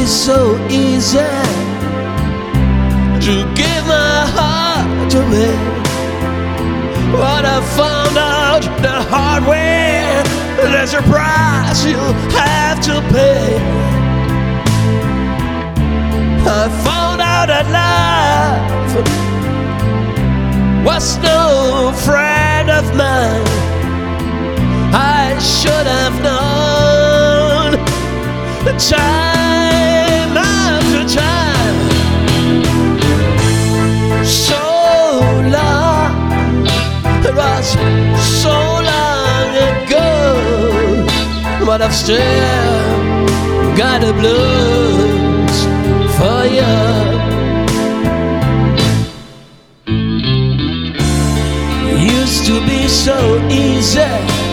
so easy to give my heart away. What I found out the hard way, there's a price you have to pay. I found out that love was no friend of mine. I should have known time after time. So long, it was so long ago, but I've still got the blues for you. Used to be so easy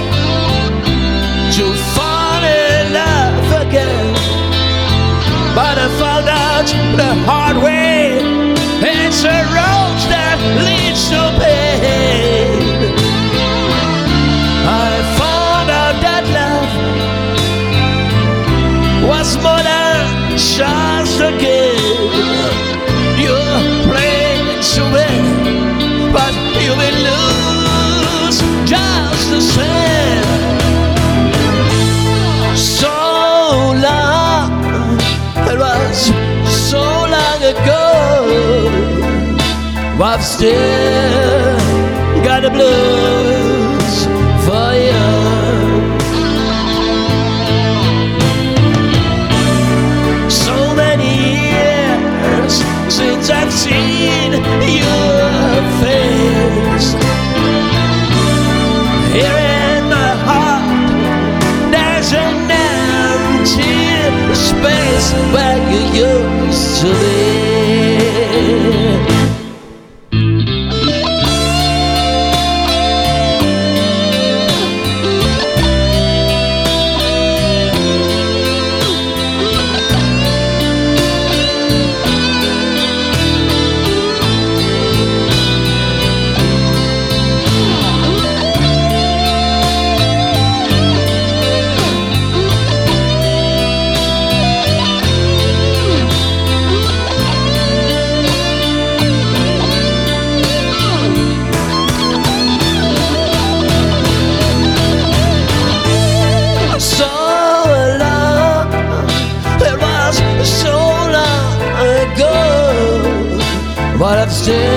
to fall in love again, but I found out the hard way. It's a road that leads to pain. I found out that love was more than just a game. You're playing to win, but you will lose just the same. So long, it was so long ago, I've still got the blues for you. So many years since I've seen your face. Here in my heart, there's an empty space where you used to be. But I've still